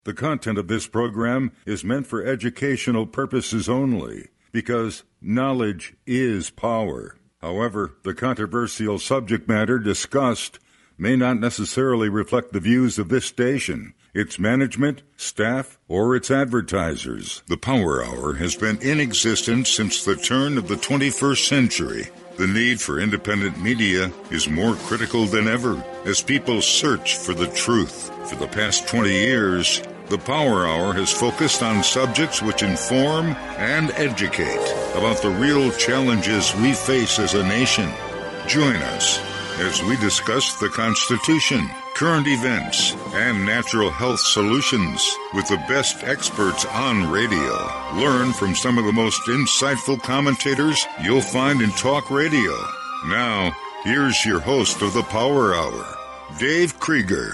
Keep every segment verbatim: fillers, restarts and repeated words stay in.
The content of this program is meant for educational purposes only, because knowledge is power. However, the controversial subject matter discussed may not necessarily reflect the views of this station, its management, staff, or its advertisers. The Power Hour has been in existence since the turn of the twenty-first century. The need for independent media is more critical than ever as people search for the truth. For the past twenty years, the Power Hour has focused on subjects which inform and educate about the real challenges we face as a nation. Join us as we discuss the Constitution, current events, and natural health solutions with the best experts on radio. Learn from some of the most insightful commentators you'll find in talk radio. Now, here's your host of the Power Hour, Dave Krieger.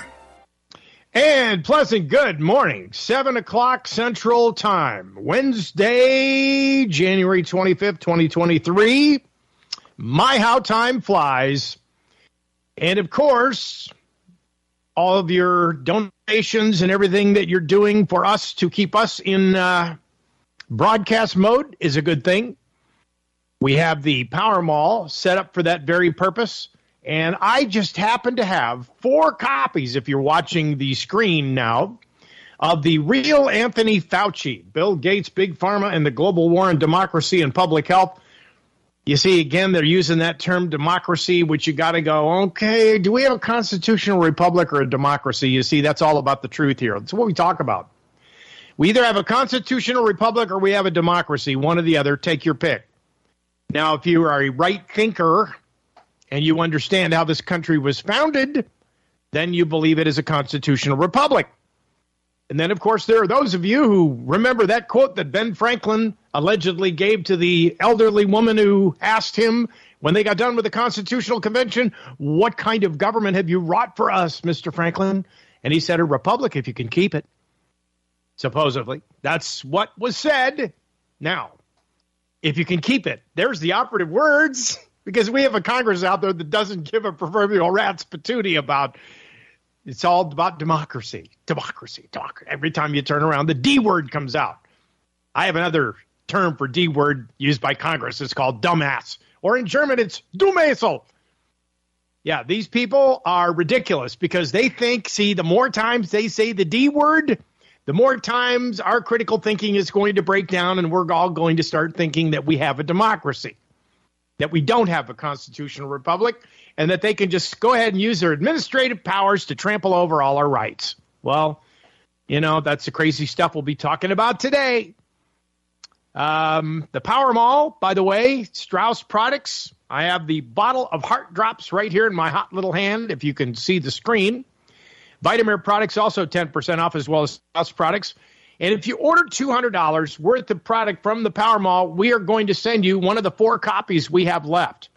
And pleasant good morning, seven o'clock Central Time, Wednesday, January twenty-fifth, twenty twenty-three. My, how time flies. And, of course, all of your donations and everything that you're doing for us to keep us in uh, broadcast mode is a good thing. We have the Power Mall set up for that very purpose. And I just happen to have four copies, if you're watching the screen now, of the real Anthony Fauci, Bill Gates, Big Pharma, and the Global War on Democracy and Public Health. You see, again, they're using that term democracy, which you got to go, okay, do we have a constitutional republic or a democracy? You see, that's all about the truth here. That's what we talk about. We either have a constitutional republic or we have a democracy, one or the other. Take your pick. Now, if you are a right thinker and you understand how this country was founded, then you believe it is a constitutional republic. And then, of course, there are those of you who remember that quote that Ben Franklin allegedly gave to the elderly woman who asked him when they got done with the Constitutional Convention, what kind of government have you wrought for us, Mister Franklin? And he said, a republic if you can keep it. Supposedly. That's what was said. Now, if you can keep it, there's the operative words, because we have a Congress out there that doesn't give a proverbial rat's patootie about. It's all about democracy, democracy, democracy. Every time you turn around, the D word comes out. I have another term for D word used by Congress. It's called dumbass. Or in German, it's Dummesel. Yeah, these people are ridiculous because they think, see, the more times they say the D word, the more times our critical thinking is going to break down and we're all going to start thinking that we have a democracy, that we don't have a constitutional republic, and that they can just go ahead and use their administrative powers to trample over all our rights. Well, you know, that's the crazy stuff we'll be talking about today. Um, the Power Mall, by the way, Strauss Products. I have the bottle of Heart Drops right here in my hot little hand, if you can see the screen. Vitamir products also ten percent off, as well as Strauss Products. And if you order two hundred dollars worth of product from the Power Mall, we are going to send you one of the four copies we have left.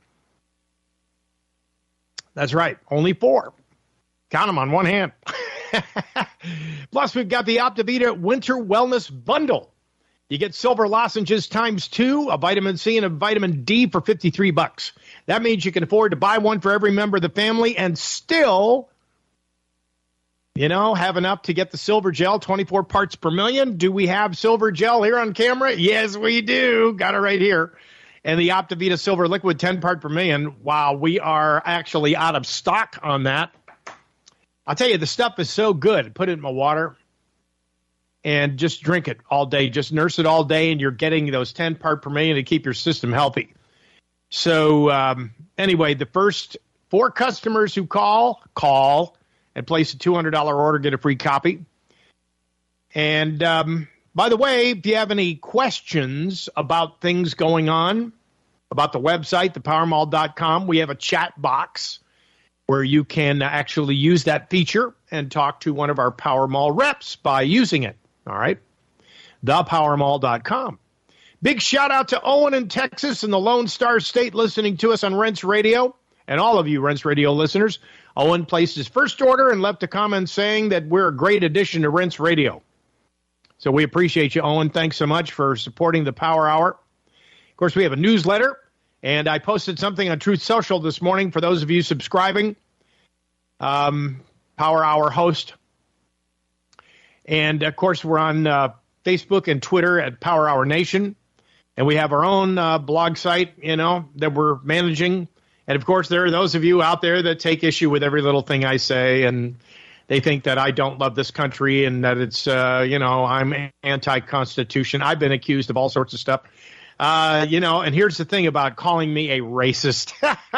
That's right, only four. Count them on one hand. Plus, we've got the Optivita Winter Wellness Bundle. You get silver lozenges times two, a vitamin C and a vitamin D for fifty-three bucks. That means you can afford to buy one for every member of the family and still, you know, have enough to get the silver gel, twenty-four parts per million. Do we have silver gel here on camera? Yes, we do. Got it right here. And the Optivita Silver Liquid, ten part per million. Wow, we are actually out of stock on that. I'll tell you, the stuff is so good. Put it in my water and just drink it all day. Just nurse it all day, and you're getting those ten part per million to keep your system healthy. So um, anyway, the first four customers who call, call, and place a two hundred dollars order, get a free copy. And um, by the way, if you have any questions about things going on, about the website, the power mall dot com, we have a chat box where you can actually use that feature and talk to one of our Power Mall reps by using it. All right? the power mall dot com. Big shout out to Owen in Texas and the Lone Star State listening to us on Rents Radio. And all of you Rents Radio listeners, Owen placed his first order and left a comment saying that we're a great addition to Rents Radio. So we appreciate you, Owen. Thanks so much for supporting the Power Hour. Of course, we have a newsletter, and I posted something on Truth Social this morning for those of you subscribing. Um, Power Hour host. And, of course, we're on uh, Facebook and Twitter at Power Hour Nation. And we have our own uh, blog site, you know, that we're managing. And, of course, there are those of you out there that take issue with every little thing I say, and they think that I don't love this country and that it's, uh, you know, I'm anti-Constitution. I've been accused of all sorts of stuff. Uh, you know, and here's the thing about calling me a racist.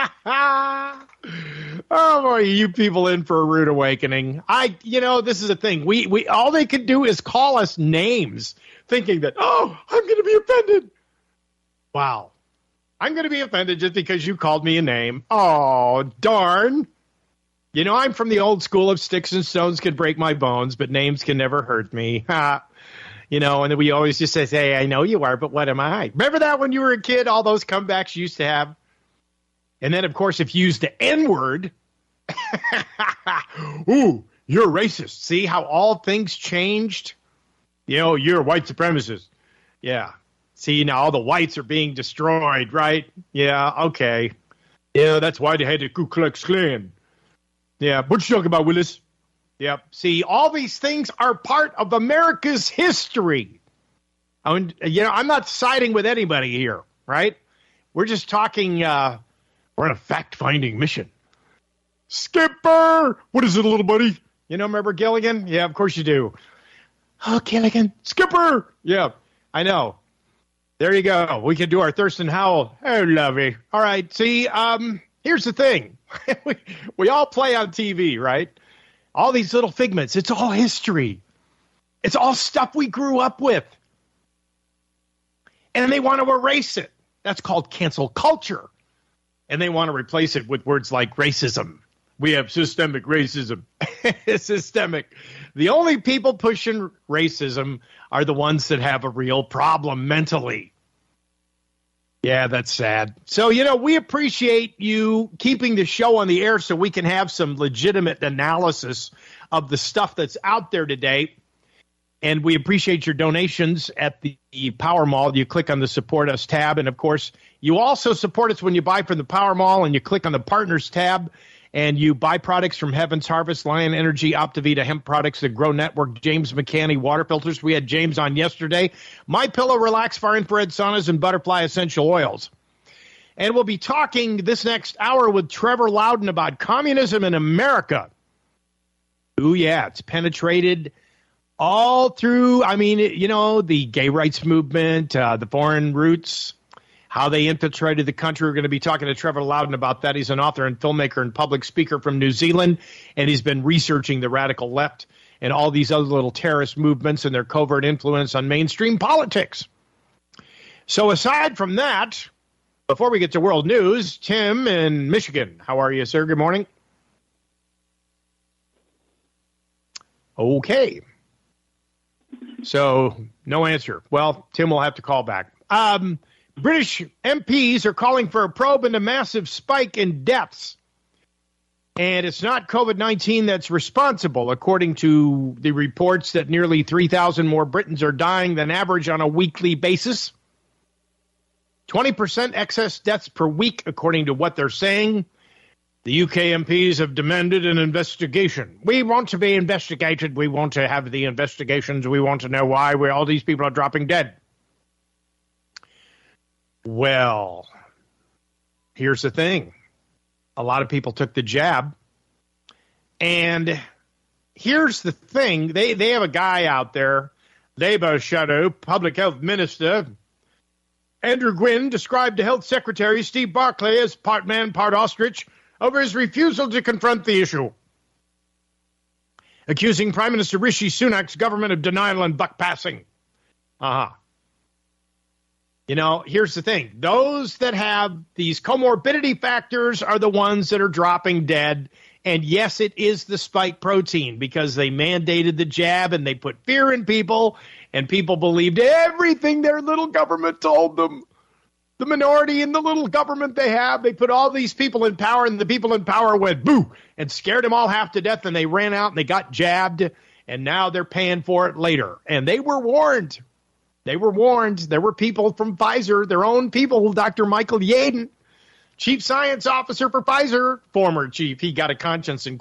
Oh, boy, you people in for a rude awakening. I, you know, this is the thing. We, we, all they could do is call us names, thinking that, oh, I'm going to be offended. Wow. I'm going to be offended just because you called me a name. Oh, darn. You know, I'm from the old school of sticks and stones can break my bones, but names can never hurt me. Ha. You know, and then we always just say, hey, I know you are, but what am I? Remember that when you were a kid, all those comebacks you used to have? And then, of course, if you used the N-word, ooh, you're racist. See how all things changed? You know, you're a white supremacist. Yeah. See, now all the whites are being destroyed, right? Yeah, okay. Yeah, that's why they had the Ku Klux Klan. Yeah, what you talking about, Willis? Yep. See, all these things are part of America's history. I mean, you know, I'm not siding with anybody here, right? We're just talking, uh, we're on a fact-finding mission. Skipper! What is it, little buddy? You know, remember Gilligan? Yeah, of course you do. Oh, Gilligan. Skipper! Yeah, I know. There you go. We can do our Thurston Howell. Oh, lovey. All right, see, um, here's the thing. we, we all play on T V, right? All these little figments. It's all history. It's all stuff we grew up with. And they want to erase it. That's called cancel culture. And they want to replace it with words like racism. We have systemic racism. Systemic. The only people pushing racism are the ones that have a real problem mentally. Yeah, that's sad. So, you know, we appreciate you keeping the show on the air so we can have some legitimate analysis of the stuff that's out there today. And we appreciate your donations at the Power Mall. You click on the Support Us tab. And, of course, you also support us when you buy from the Power Mall and you click on the Partners tab. And you buy products from Heaven's Harvest, Lion Energy, Optavita Hemp Products, the Grow Network, James McCanney Water Filters. We had James on yesterday. My Pillow, Relax, Far Infrared Saunas, and Butterfly Essential Oils. And we'll be talking this next hour with Trevor Loudon about communism in America. Ooh, yeah, it's penetrated all through, I mean, you know, the gay rights movement, uh, the foreign roots, how they infiltrated the country. We're going to be talking to Trevor Loudon about that. He's an author and filmmaker and public speaker from New Zealand, and he's been researching the radical left and all these other little terrorist movements and their covert influence on mainstream politics. So aside from that, before we get to world news, Tim in Michigan, how are you, sir? Good morning. Okay. So no answer. Well, Tim will have to call back. Um, British M Ps are calling for a probe into massive spike in deaths. And it's not COVID nineteen that's responsible, according to the reports that nearly three thousand more Britons are dying than average on a weekly basis. twenty percent excess deaths per week, according to what they're saying. The U K M Ps have demanded an investigation. We want to be investigated. We want to have the investigations. We want to know why we, all these people are dropping dead. Well, here's the thing. A lot of people took the jab. And here's the thing. They, they have a guy out there, Labour Shadow Public Health Minister, Andrew Gwynn, described to Health Secretary Steve Barclay as part man, part ostrich, over his refusal to confront the issue, accusing Prime Minister Rishi Sunak's government of denial and buck-passing. Uh-huh. You know, here's the thing. Those that have these comorbidity factors are the ones that are dropping dead. And yes, it is the spike protein because they mandated the jab and they put fear in people, and people believed everything their little government told them. The minority in the little government they have, they put all these people in power, and the people in power went boo and scared them all half to death, and they ran out and they got jabbed, and now they're paying for it later. And they were warned. They were warned. There were people from Pfizer, their own people, Doctor Michael Yaden, chief science officer for Pfizer, former chief. He got a conscience and quit.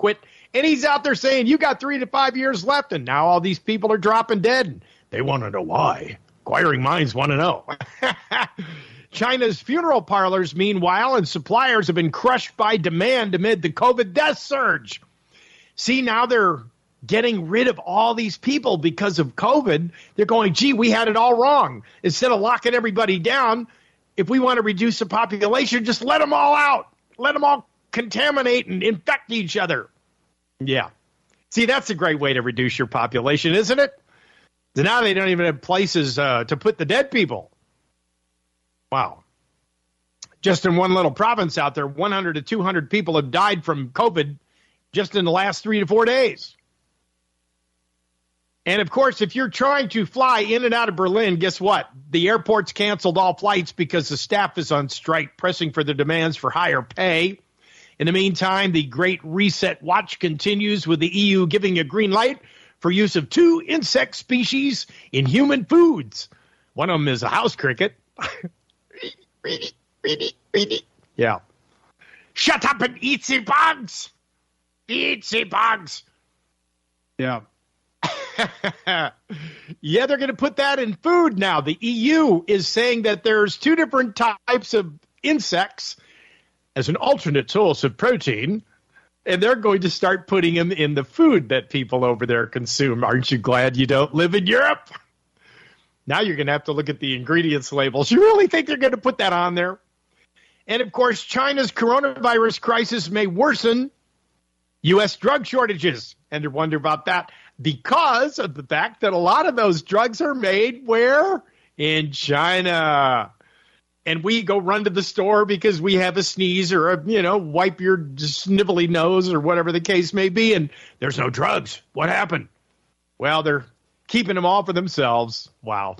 And he's out there saying, you got three to five years left, and now all these people are dropping dead. And they want to know why. Inquiring minds want to know. China's funeral parlors, meanwhile, and suppliers have been crushed by demand amid the COVID death surge. See, now they're getting rid of all these people because of COVID. They're going, gee, we had it all wrong. Instead of locking everybody down, if we want to reduce the population, just let them all out. Let them all contaminate and infect each other. Yeah. See, that's a great way to reduce your population, isn't it? So now they don't even have places uh, to put the dead people. Wow. Just in one little province out there, one hundred to two hundred people have died from COVID just in the last three to four days. And, of course, if you're trying to fly in and out of Berlin, guess what? The airport's canceled all flights because the staff is on strike, pressing for the demands for higher pay. In the meantime, the Great Reset Watch continues with the E U giving a green light for use of two insect species in human foods. One of them is a house cricket. Yeah. Shut up and eat the bugs. Eat the bugs. Yeah. Yeah, they're going to put that in food now. The E U is saying that there's two different types of insects as an alternate source of protein, and they're going to start putting them in the food that people over there consume. Aren't you glad you don't live in Europe? Now you're going to have to look at the ingredients labels. You really think they're going to put that on there? And, of course, China's coronavirus crisis may worsen U S drug shortages. And you wonder about that because of the fact that a lot of those drugs are made where? In China. And we go run to the store because we have a sneeze or a, you know, wipe your snivelly nose or whatever the case may be. And there's no drugs. What happened? Well, they're keeping them all for themselves. Wow.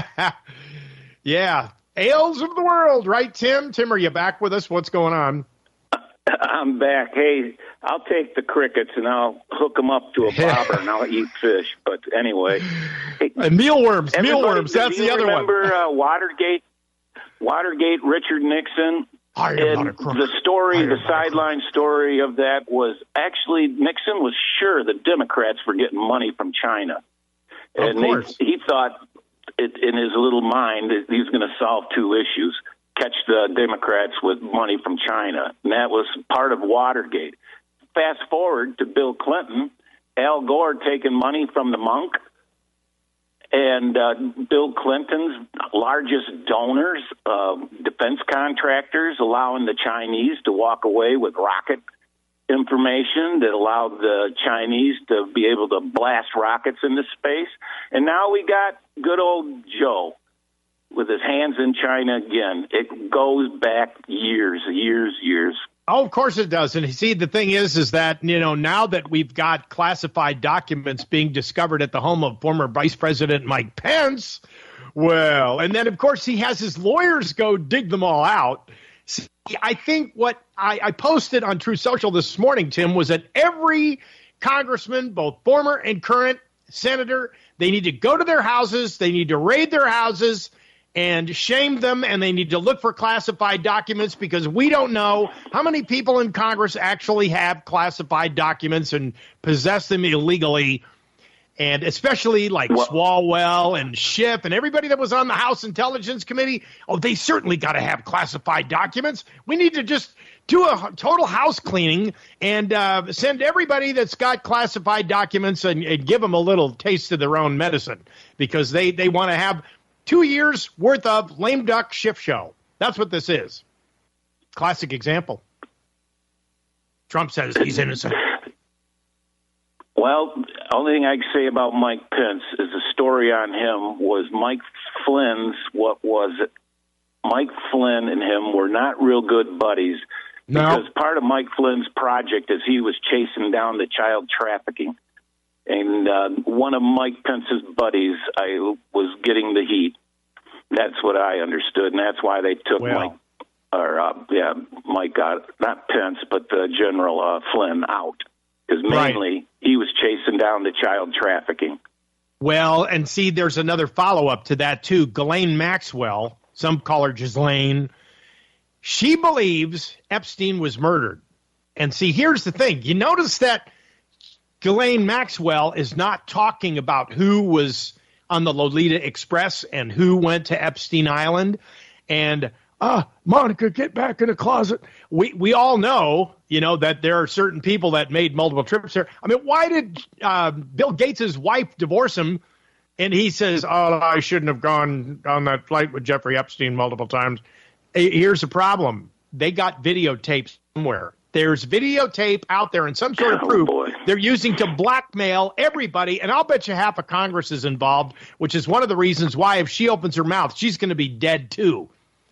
Yeah. Ales of the world, right, Tim? Tim, are you back with us? What's going on? I'm back. Hey, I'll take the crickets and I'll hook them up to a bobber and I'll eat fish. But anyway. Hey, and mealworms. Mealworms. That's the other one. Remember uh, Watergate? Watergate, Richard Nixon. I am and not a crook. The story, the sideline story of that was actually Nixon was sure the Democrats were getting money from China. Of and course. They, he thought it, in his little mind that he was going to solve two issues, catch the Democrats with money from China. And that was part of Watergate. Fast forward to Bill Clinton, Al Gore taking money from the monk, and uh, Bill Clinton's largest donors, uh, defense contractors, allowing the Chinese to walk away with rocket information that allowed the Chinese to be able to blast rockets into space. And now we got good old Joe with his hands in China again. It goes back years, years, years. Oh, of course it does. And see, the thing is, is that, you know, now that we've got classified documents being discovered at the home of former Vice President Mike Pence, well, and then, of course, he has his lawyers go dig them all out. See, I think what I, I posted on True Social this morning, Tim, was that every congressman, both former and current senator, they need to go to their houses, they need to raid their houses, and shame them, and they need to look for classified documents because we don't know how many people in Congress actually have classified documents and possess them illegally, and especially like well, Swalwell and Schiff and everybody that was on the House Intelligence Committee. Oh, they certainly got to have classified documents. We need to just do a total house cleaning and uh, send everybody that's got classified documents and, and give them a little taste of their own medicine because they, they want to have two years worth of lame duck Schiff show. That's what this is. Classic example. Trump says he's innocent. Well, the only thing I can say about Mike Pence is the story on him was Mike Flynn's, what was it? Mike Flynn and him were not real good buddies no. because part of Mike Flynn's project is he was chasing down the child trafficking. And uh, one of Mike Pence's buddies I was getting the heat. That's what I understood, and that's why they took well. Mike, or uh, yeah, Mike got not Pence, but uh, General uh, Flynn out because mainly right. he was chasing down the child trafficking. Well, and see, there's another follow-up to that too. Ghislaine Maxwell, some call her Ghislaine, she believes Epstein was murdered. And see, here's the thing: you notice that Ghislaine Maxwell is not talking about who was on the Lolita Express and who went to Epstein Island. And, ah, Monica, get back in the closet. We we all know, you know, that there are certain people that made multiple trips there. I mean, why did uh, Bill Gates' wife divorce him? And he says, oh, I shouldn't have gone on that flight with Jeffrey Epstein multiple times. Here's the problem. They got videotapes somewhere. There's videotape out there and some sort of proof oh, they're using to blackmail everybody. And I'll bet you half of Congress is involved, which is one of the reasons why if she opens her mouth, she's going to be dead too.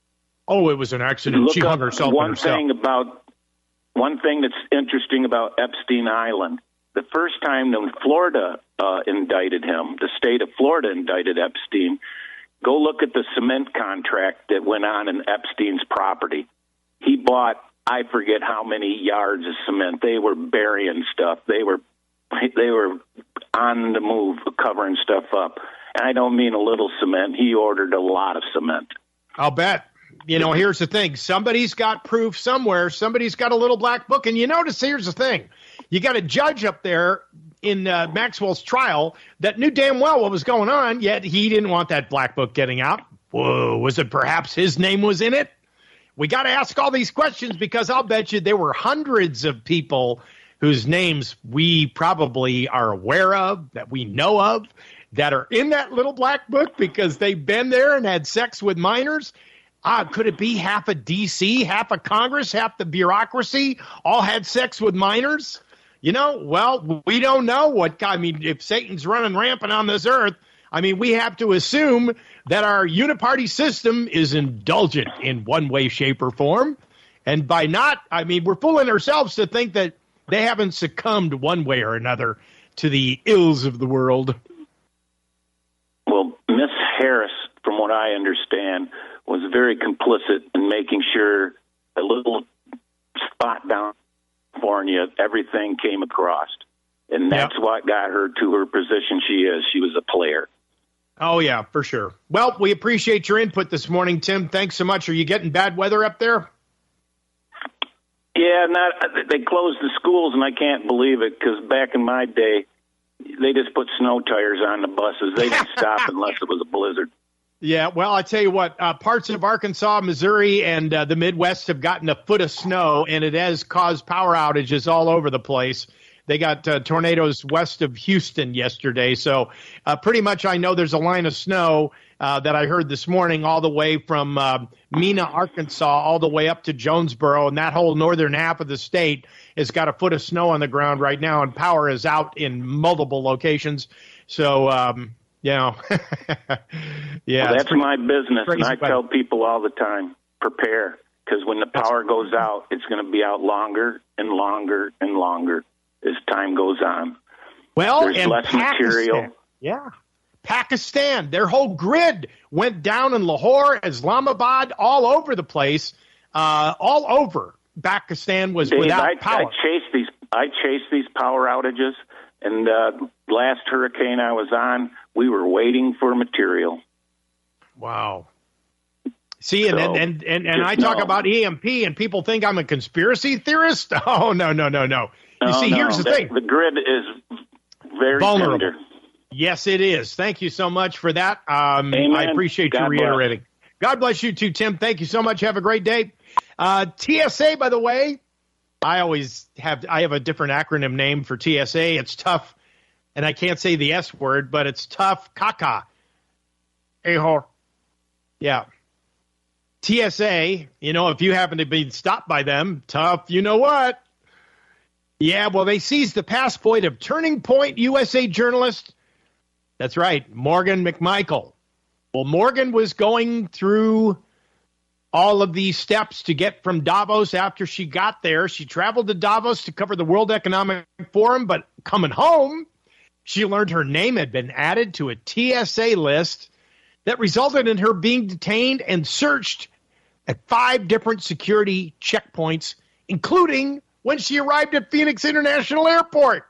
Oh, it was an accident. Look she hung herself one herself. Thing about, one thing that's interesting about Epstein Island, the first time when Florida uh, indicted him, the state of Florida indicted Epstein, go look at the cement contract that went on in Epstein's property. He bought, I forget how many yards of cement. They were burying stuff. They were they were on the move, covering stuff up. And I don't mean a little cement. He ordered a lot of cement. I'll bet. You know, here's the thing. Somebody's got proof somewhere. Somebody's got a little black book. And you notice, here's the thing. You got a judge up there in uh, Maxwell's trial that knew damn well what was going on, yet he didn't want that black book getting out. Whoa, was it perhaps his name was in it? We got to ask all these questions because I'll bet you there were hundreds of people whose names we probably are aware of, that we know of, that are in that little black book because they've been there and had sex with minors. Ah, could it be half of D C, half of Congress, half the bureaucracy all had sex with minors? You know, well, we don't know what, I mean, if Satan's running rampant on this earth, I mean, we have to assume that our uniparty system is indulgent in one way, shape, or form. And by not, I mean, we're fooling ourselves to think that they haven't succumbed one way or another to the ills of the world. Well, Miss Harris, from what I understand, was very complicit in making sure a little spot down in California, everything came across. And that's yep. what got her to her position she is. She was a player. Oh, yeah, for sure. Well, we appreciate your input this morning, Tim. Thanks so much. Are you getting bad weather up there? Yeah, not, they closed the schools, and I can't believe it because back in my day, they just put snow tires on the buses. They didn't stop unless it was a blizzard. Yeah, well, I tell you what, uh, parts of Arkansas, Missouri, and uh, the Midwest have gotten a foot of snow, and it has caused power outages all over the place. They got uh, tornadoes west of Houston yesterday. So uh, pretty much I know there's a line of snow uh, that I heard this morning all the way from uh, Mena, Arkansas, all the way up to Jonesboro. And that whole northern half of the state has got a foot of snow on the ground right now, and power is out in multiple locations. So, um, you know, yeah. Well, that's pretty, my business, and I tell people all the time, prepare, because when the power goes out, it's going to be out longer and longer and longer as time goes on. Well, there's and less Pakistan, material. Yeah. Pakistan, their whole grid went down in Lahore, Islamabad, all over the place. Uh, all over. Pakistan was Dave, without I, power. I chased these I chased these power outages, and uh, last hurricane I was on, we were waiting for material. Wow. See, and, so, and, and, and I talk no. about E M P, and people think I'm a conspiracy theorist. Oh, no, no, no, no. You no, see, no, here's the that, thing. The grid is very vulnerable. tender. Yes, it is. Thank you so much for that. Um, Amen. I appreciate God you reiterating. Bless. God bless you too, Tim. Thank you so much. Have a great day. Uh, T S A, by the way, I always have, I have a different acronym name for T S A. It's tough, and I can't say the S word, but it's tough caca. A-hole. Yeah. T S A, you know, if you happen to be stopped by them, tough, you know what? Yeah, well, they seized the passport of Turning Point U S A journalist. That's right, Morgan McMichael. Well, Morgan was going through all of these steps to get from Davos after she got there. She traveled to Davos to cover the World Economic Forum, but coming home, she learned her name had been added to a T S A list that resulted in her being detained and searched at five different security checkpoints, including when she arrived at Phoenix International Airport.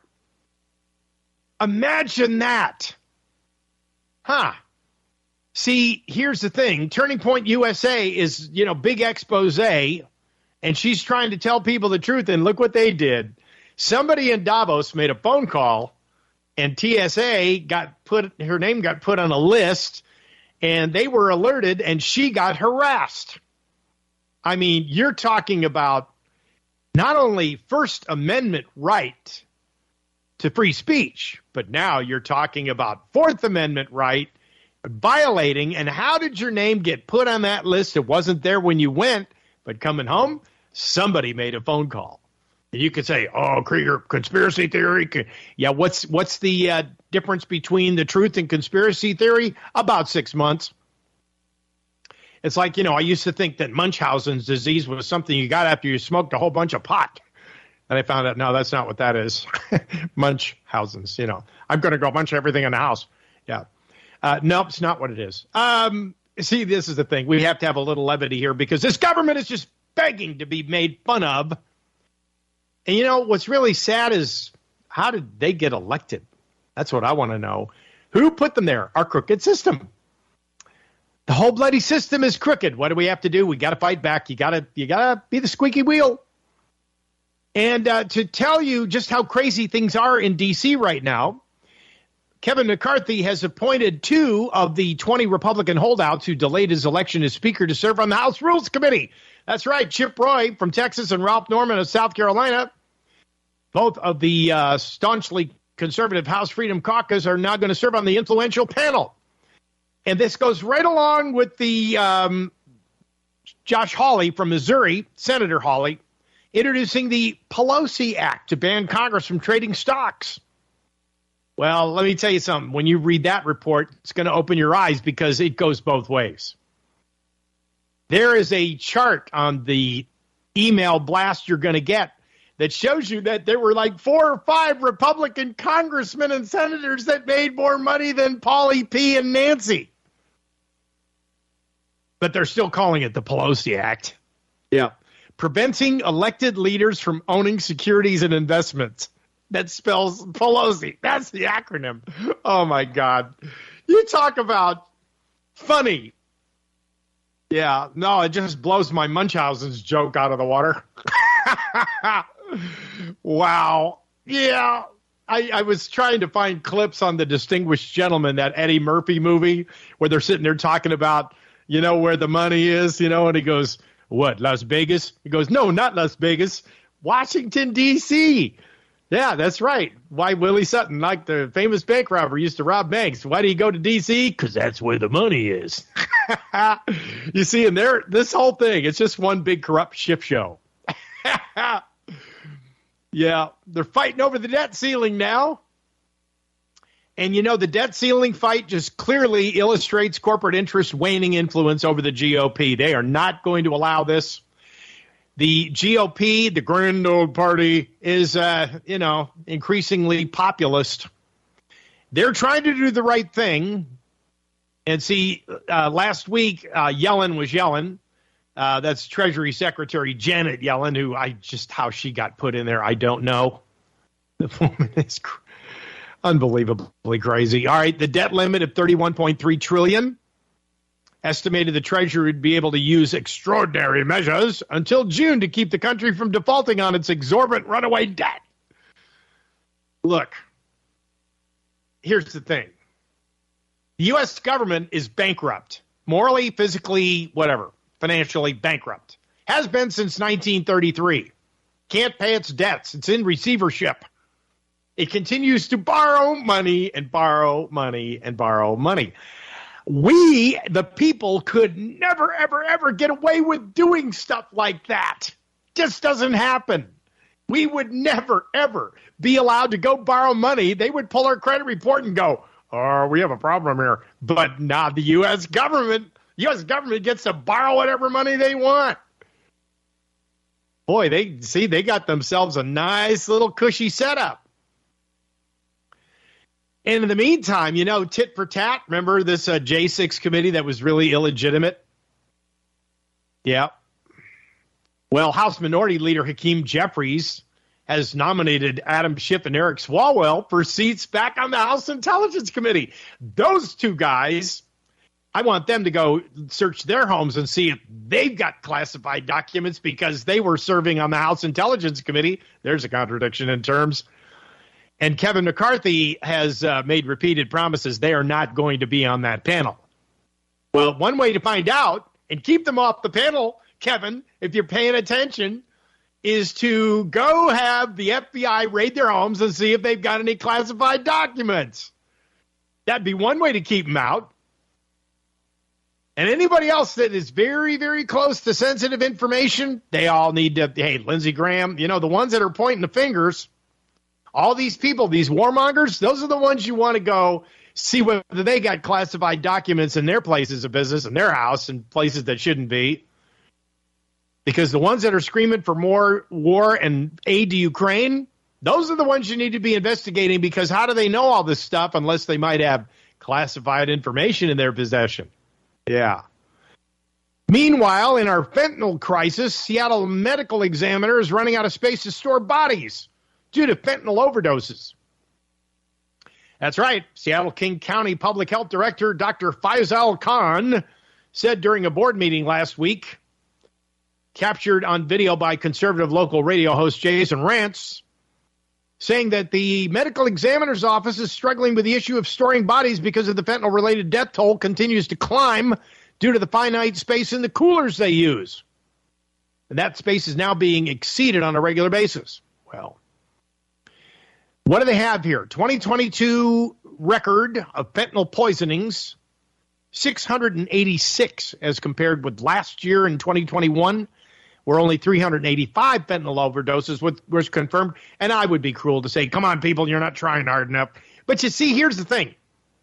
Imagine that. Huh. See, here's the thing. Turning Point U S A is, you know, big expose, and she's trying to tell people the truth, and look what they did. Somebody in Davos made a phone call, and T S A got put, her name got put on a list, and they were alerted, and she got harassed. I mean, you're talking about not only First Amendment right to free speech, but now you're talking about Fourth Amendment right violating. And how did your name get put on that list? It wasn't there when you went, but coming home, somebody made a phone call. And you could say, oh, Krieger, conspiracy theory. Yeah, what's what's the uh, difference between the truth and conspiracy theory? About six months. It's like, you know, I used to think that Munchausen's disease was something you got after you smoked a whole bunch of pot. And I found out, no, that's not what that is. Munchausen's, you know. I'm going to go munch everything in the house. Yeah. Uh, nope, it's not what it is. Um, see, this is the thing. We have to have a little levity here because this government is just begging to be made fun of. And, you know, what's really sad is how did they get elected? That's what I want to know. Who put them there? Our crooked system. The whole bloody system is crooked. What do we have to do? We got to fight back. You got to you got to be the squeaky wheel. And uh, to tell you just how crazy things are in D C right now, Kevin McCarthy has appointed two of the twenty Republican holdouts who delayed his election as Speaker to serve on the House Rules Committee. That's right, Chip Roy from Texas and Ralph Norman of South Carolina. Both of the uh, staunchly conservative House Freedom Caucus are now going to serve on the influential panel. And this goes right along with the um, Josh Hawley from Missouri, Senator Hawley, introducing the Pelosi Act to ban Congress from trading stocks. Well, let me tell you something. When you read that report, it's going to open your eyes because it goes both ways. There is a chart on the email blast you're going to get that shows you that there were like four or five Republican congressmen and senators that made more money than Paulie P. and Nancy. But they're still calling it the Pelosi Act. Yeah. Preventing elected leaders from owning securities and investments. That spells Pelosi. That's the acronym. Oh, my God. You talk about funny. Yeah, no, it just blows my Munchausen's joke out of the water. Wow. Yeah, I, I was trying to find clips on The Distinguished Gentleman, that Eddie Murphy movie, where they're sitting there talking about, you know, where the money is, you know, and he goes, what, Las Vegas? He goes, no, not Las Vegas, Washington, D C Yeah, that's right. Why Willie Sutton, like the famous bank robber, used to rob banks. Why do you go to D C? Because that's where the money is. You see, and there, this whole thing, it's just one big corrupt ship show. Yeah, they're fighting over the debt ceiling now. And, you know, the debt ceiling fight just clearly illustrates corporate interest waning influence over the G O P. They are not going to allow this. The G O P, the grand old party, is, uh, you know, increasingly populist. They're trying to do the right thing. And see, uh, last week, uh, Yellen was yelling. Uh, that's Treasury Secretary Janet Yellen, who I just, how she got put in there, I don't know. The woman is cr- unbelievably crazy. All right, the debt limit of thirty-one point three trillion dollars. Estimated the Treasury would be able to use extraordinary measures until June to keep the country from defaulting on its exorbitant runaway debt. Look, here's the thing. The U S government is bankrupt, morally, physically, whatever, financially bankrupt. Has been since nineteen thirty-three. Can't pay its debts. It's in receivership. It continues to borrow money and borrow money and borrow money. We, the people, could never, ever, ever get away with doing stuff like that. Just doesn't happen. We would never, ever be allowed to go borrow money. They would pull our credit report and go, oh, we have a problem here. But not the U S government. U S government gets to borrow whatever money they want. Boy, they see, they got themselves a nice little cushy setup. And in the meantime, you know, tit for tat, remember this uh, J six committee that was really illegitimate? Yeah. Well, House Minority Leader Hakeem Jeffries has nominated Adam Schiff and Eric Swalwell for seats back on the House Intelligence Committee. Those two guys I want them to go search their homes and see if they've got classified documents because they were serving on the House Intelligence Committee. There's a contradiction in terms. And Kevin McCarthy has uh, made repeated promises they are not going to be on that panel. Well, one way to find out and keep them off the panel, Kevin, if you're paying attention, is to go have the F B I raid their homes and see if they've got any classified documents. That'd be one way to keep them out. And anybody else that is very, very close to sensitive information, they all need to, hey, Lindsey Graham, you know, the ones that are pointing the fingers, all these people, these warmongers, those are the ones you want to go see whether they got classified documents in their places of business, in their house, and places that shouldn't be. Because the ones that are screaming for more war and aid to Ukraine, those are the ones you need to be investigating, because how do they know all this stuff unless they might have classified information in their possession? Yeah. Meanwhile, in our fentanyl crisis, Seattle Medical Examiner is running out of space to store bodies due to fentanyl overdoses. That's right. Seattle King County Public Health Director Doctor Faisal Khan said during a board meeting last week, captured on video by conservative local radio host Jason Rantz, saying that the medical examiner's office is struggling with the issue of storing bodies because of the fentanyl-related death toll continues to climb due to the finite space in the coolers they use. And that space is now being exceeded on a regular basis. Well, what do they have here? twenty twenty-two record of fentanyl poisonings, six hundred eighty-six as compared with last year in twenty twenty-one, where only three hundred eighty-five fentanyl overdoses was confirmed. And I would be cruel to say, come on, people, you're not trying hard enough. But you see, here's the thing.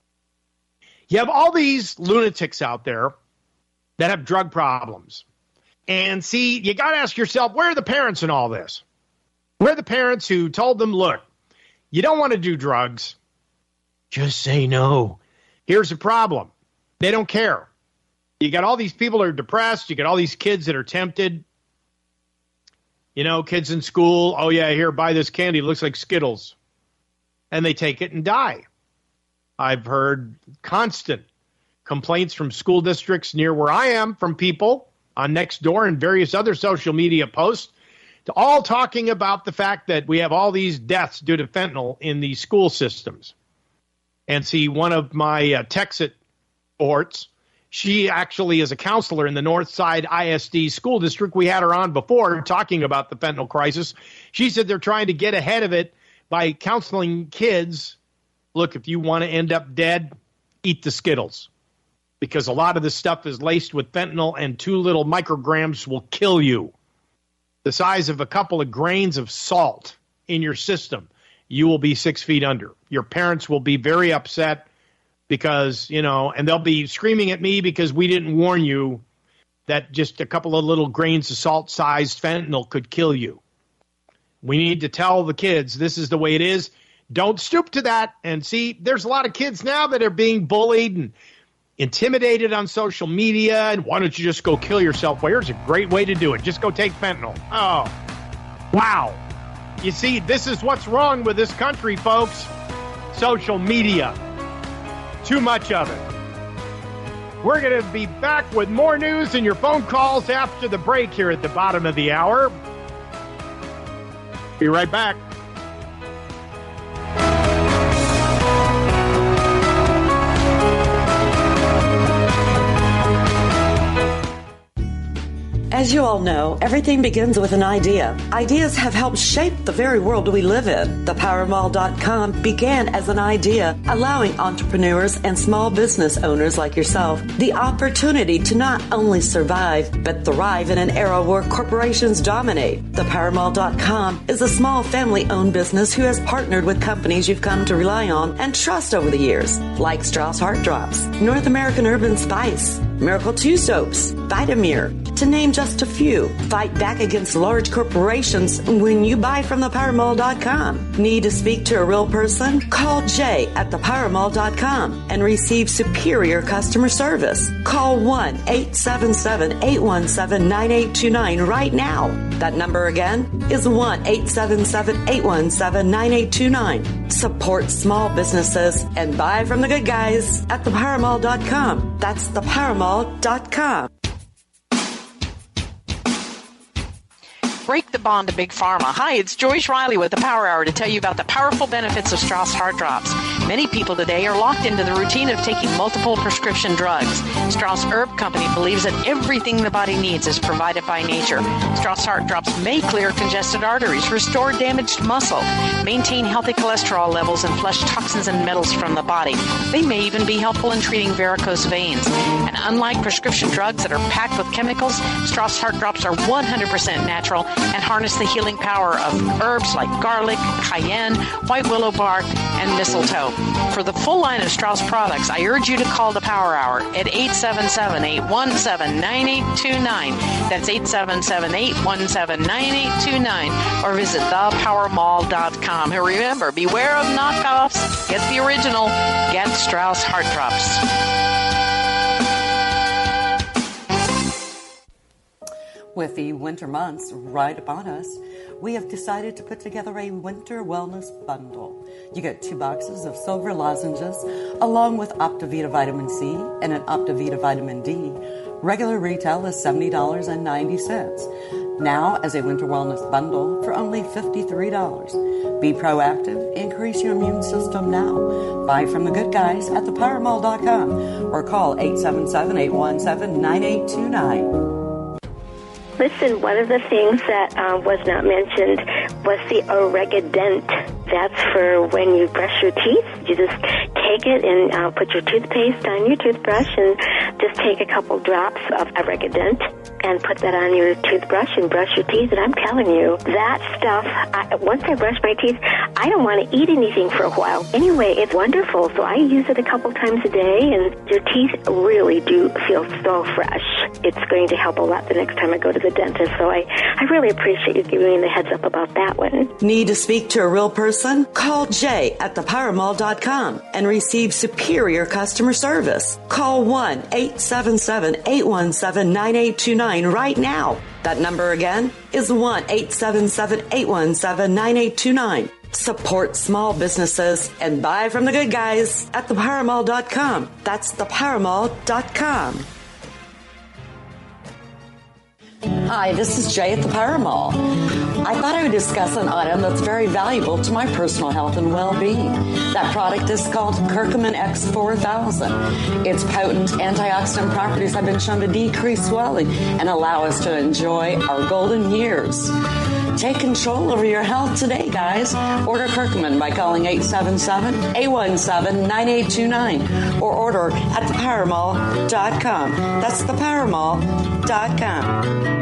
You have all these lunatics out there that have drug problems. And see, you got to ask yourself, where are the parents in all this? Where are the parents who told them, look, you don't want to do drugs, just say no. Here's the problem. They don't care. You got all these people that are depressed. You got all these kids that are tempted. You know, kids in school, oh, yeah, here, buy this candy. It looks like Skittles. And they take it and die. I've heard constant complaints from school districts near where I am from people on Nextdoor and various other social media posts, to all talking about the fact that we have all these deaths due to fentanyl in the school systems. And see, one of my uh, Texas orts, she actually is a counselor in the Northside I S D school district. We had her on before talking about the fentanyl crisis. She said they're trying to get ahead of it by counseling kids. Look, if you want to end up dead, eat the Skittles, because a lot of this stuff is laced with fentanyl, and two little micrograms will kill you. The size of a couple of grains of salt in your system, you will be six feet under. Your parents will be very upset because, you know, and they'll be screaming at me because we didn't warn you that just a couple of little grains of salt-sized fentanyl could kill you. We need to tell the kids this is the way it is. Don't stoop to that. And see, there's a lot of kids now that are being bullied and intimidated on social media, and why don't you just go kill yourself? Well, here's a great way to do it. Just go take fentanyl. Oh, wow. You see, this is what's wrong with this country, folks. Social media. Too much of it. We're going to be back with more news and your phone calls after the break here at the bottom of the hour. Be right back. As you all know, everything begins with an idea. Ideas have helped shape the very world we live in. The power mall dot com began as an idea, allowing entrepreneurs and small business owners like yourself the opportunity to not only survive, but thrive in an era where corporations dominate. The power mall dot com is a small family-owned business who has partnered with companies you've come to rely on and trust over the years, like Strauss Heart Drops, North American Urban Spice, Miracle two soaps, Vitamir, to name just a few. Fight back against large corporations when you buy from the power mall dot com. Need to speak to a real person? Call Jay at the power mall dot com and receive superior customer service. Call one eight seven seven, eight one seven, nine eight two nine right now. That number again is one eight seven seven, eight one seven, nine eight two nine. Support small businesses and buy from the good guys at the power mall dot com. That's the power mall dot com. Break the bond to Big Pharma. Hi, it's Joyce Riley with the Power Hour to tell you about the powerful benefits of Strauss Heart Drops. Many people today are locked into the routine of taking multiple prescription drugs. Strauss Herb Company believes that everything the body needs is provided by nature. Strauss Heart Drops may clear congested arteries, restore damaged muscle, maintain healthy cholesterol levels, and flush toxins and metals from the body. They may even be helpful in treating varicose veins. And unlike prescription drugs that are packed with chemicals, Strauss Heart Drops are one hundred percent natural and harness the healing power of herbs like garlic, cayenne, white willow bark, and mistletoe. For the full line of Strauss products, I urge you to call the Power Hour at eight seven seven, eight one seven, nine eight two nine. That's eight seven seven, eight one seven, nine eight two nine. Or visit the power mall dot com. And remember, beware of knockoffs. Get the original. Get Strauss Heart Drops. With the winter months right upon us, we have decided to put together a winter wellness bundle. You get two boxes of silver lozenges along with Optivita Vitamin C and an Optivita Vitamin D. Regular retail is seventy dollars and ninety cents. Now as a winter wellness bundle for only fifty-three dollars. Be proactive, increase your immune system now. Buy from the good guys at the power mall dot com or call eight seven seven, eight one seven, nine eight two nine. Listen, one of the things that uh, was not mentioned was the Oregadent. That's for when you brush your teeth. You just take it and uh, put your toothpaste on your toothbrush and just take a couple drops of Oregadent and put that on your toothbrush and brush your teeth. And I'm telling you, that stuff, I, once I brush my teeth, I don't want to eat anything for a while. Anyway, it's wonderful. So I use it a couple times a day, and your teeth really do feel so fresh. It's going to help a lot the next time I go to the dentist. So I, I really appreciate you giving me the heads up about that one. Need to speak to a real person? Call Jay at the power mall dot com and receive superior customer service. Call one eight seven seven, eight one seven, nine eight two nine right now. That number again is one eight seven seven, eight one seven, nine eight two nine. Support small businesses and buy from the good guys at the power mall dot com. That's the power mall dot com. Hi, this is Jay at the Power Mall. I thought I would discuss an item that's very valuable to my personal health and well-being. That product is called Curcumin X four thousand. Its potent antioxidant properties have been shown to decrease swelling and allow us to enjoy our golden years. Take control over your health today, guys. Order Curcumin by calling eight seven seven, eight one seven, nine eight two nine or order at the power mall dot com. That's the power mall dot com.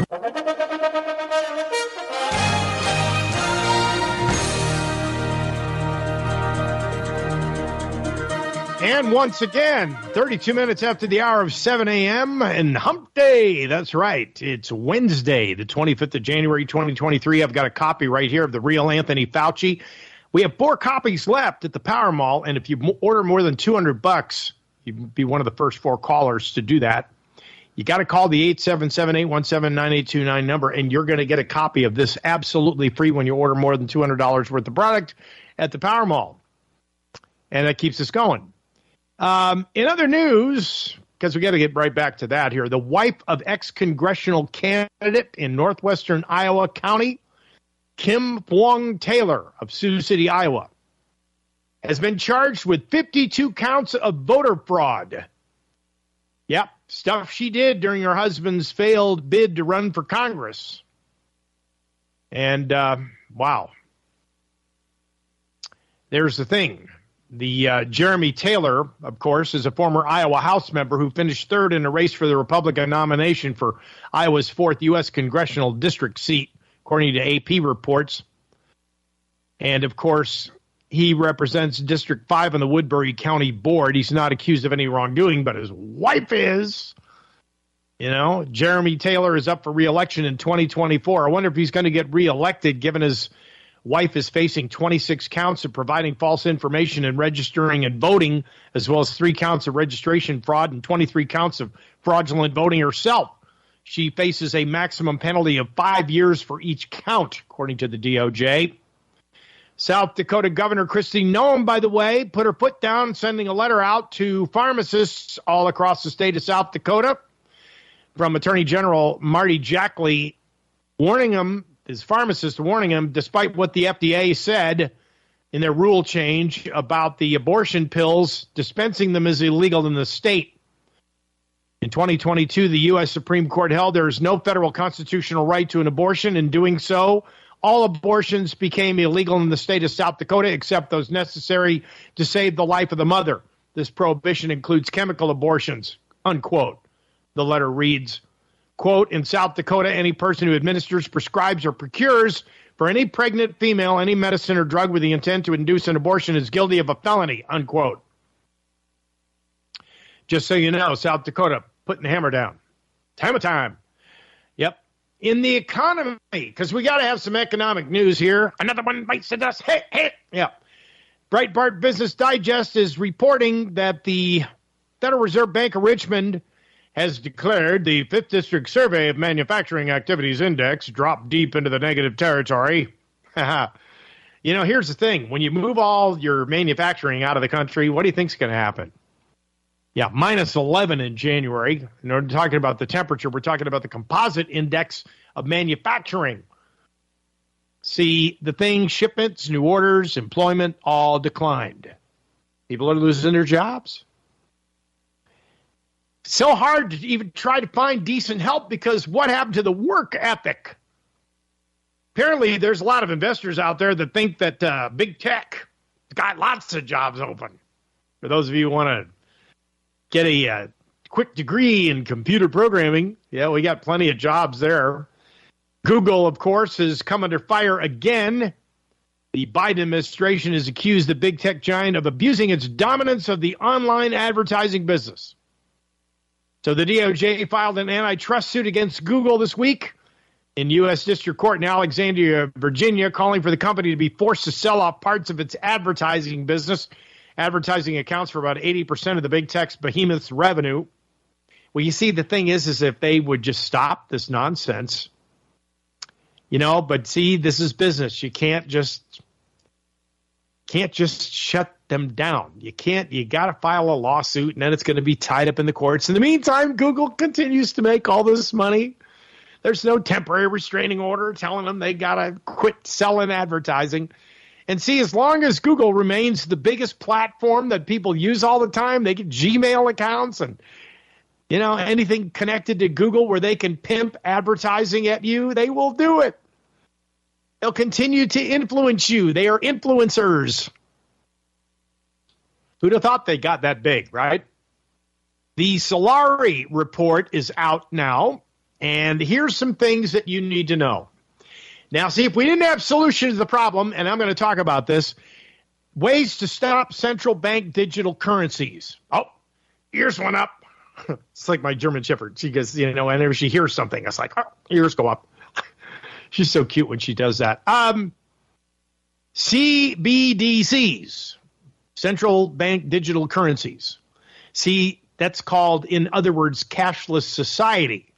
And once again, thirty-two minutes after the hour of seven a.m. and Hump Day. That's right. It's Wednesday, the twenty-fifth of January, twenty twenty-three. I've got a copy right here of The Real Anthony Fauci. We have four copies left at the Power Mall, and if you order more than two hundred bucks, you'd be one of the first four callers to do that. You got to call the eight seven seven, eight one seven, nine eight two nine number, and you're going to get a copy of this absolutely free when you order more than two hundred dollars worth of product at the Power Mall. And that keeps us going. Um, in other news, because we got to get right back to that here, the wife of ex-congressional candidate in northwestern Iowa County, Kim Phuong Taylor of Sioux City, Iowa, has been charged with fifty-two counts of voter fraud. Yep, stuff she did during her husband's failed bid to run for Congress. And, uh, wow. There's the thing. The uh, Jeremy Taylor, of course, is a former Iowa House member who finished third in a race for the Republican nomination for Iowa's fourth U S congressional district seat, according to A P reports. And, of course, he represents District five on the Woodbury County Board. He's not accused of any wrongdoing, but his wife is. You know, Jeremy Taylor is up for re-election in twenty twenty-four. I wonder if he's going to get re-elected, given his wife is facing twenty-six counts of providing false information and registering and voting, as well as three counts of registration fraud and twenty-three counts of fraudulent voting herself. She faces a maximum penalty of five years for each count, according to the D O J. South Dakota Governor Kristi Noem, by the way, put her foot down, sending a letter out to pharmacists all across the state of South Dakota from Attorney General Marty Jackley, warning them, his pharmacist warning him, despite what the F D A said in their rule change about the abortion pills, dispensing them is illegal in the state. In twenty twenty-two, the U S Supreme Court held there is no federal constitutional right to an abortion. In doing so, all abortions became illegal in the state of South Dakota, except those necessary to save the life of the mother. This prohibition includes chemical abortions, unquote. The letter reads, quote, in South Dakota, any person who administers, prescribes, or procures for any pregnant female any medicine or drug with the intent to induce an abortion is guilty of a felony, unquote. Just so you know, South Dakota putting the hammer down. Hammer time. Yep. In the economy, because we got to have some economic news here. Another one bites the dust. Hey, hey. Yeah. Breitbart Business Digest is reporting that the Federal Reserve Bank of Richmond has declared the fifth District Survey of Manufacturing Activities Index dropped deep into the negative territory. You know, here's the thing. When you move all your manufacturing out of the country, what do you think's going to happen? Yeah, minus eleven in January. And we're talking about the temperature. We're talking about the composite index of manufacturing. See, the thing, shipments, new orders, employment, all declined. People are losing their jobs. So hard to even try to find decent help because what happened to the work ethic? Apparently, there's a lot of investors out there that think that uh, big tech got lots of jobs open. For those of you who want to get a uh, quick degree in computer programming, yeah, we got plenty of jobs there. Google, of course, has come under fire again. The Biden administration has accused the big tech giant of abusing its dominance of the online advertising business. So the D O J filed an antitrust suit against Google this week in U S District Court in Alexandria, Virginia, calling for the company to be forced to sell off parts of its advertising business. Advertising accounts for about eighty percent of the big tech behemoth's revenue. Well, you see, the thing is, is if they would just stop this nonsense, you know, but see, this is business. You can't just, can't just shut them down. You can't, you got to file a lawsuit and then it's going to be tied up in the courts. In the meantime, Google continues to make all this money. There's no temporary restraining order telling them they got to quit selling advertising. And see, as long as Google remains the biggest platform that people use all the time, they get Gmail accounts and, you know, anything connected to Google where they can pimp advertising at you, they will do it. They'll continue to influence you. They are influencers. Who'd have thought they got that big, right? The Solari report is out now, and here's some things that you need to know. Now, see, if we didn't have solutions to the problem, and I'm going to talk about this, ways to stop central bank digital currencies. Oh, ears went up. It's like my German Shepherd. She goes, you know, whenever she hears something, it's like, oh, ears go up. She's so cute when she does that. Um, C B D Cs, central bank digital currencies. See, that's called, in other words, cashless society.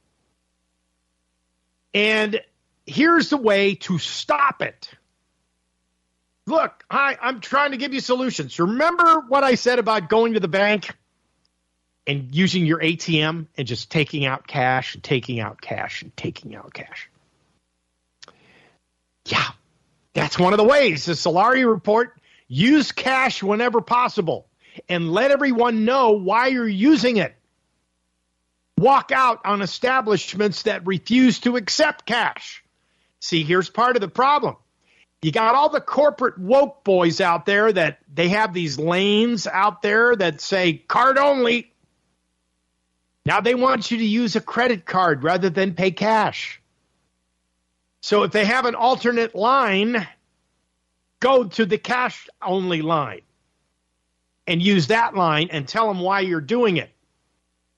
And here's the way to stop it. Look, I, I'm trying to give you solutions. Remember what I said about going to the bank and using your A T M and just taking out cash and taking out cash and taking out cash? Yeah, that's one of the ways. The Solari report, use cash whenever possible and let everyone know why you're using it. Walk out on establishments that refuse to accept cash. See, here's part of the problem. You got all the corporate woke boys out there that they have these lanes out there that say card only. Now they want you to use a credit card rather than pay cash. So if they have an alternate line, go to the cash only line and use that line and tell them why you're doing it.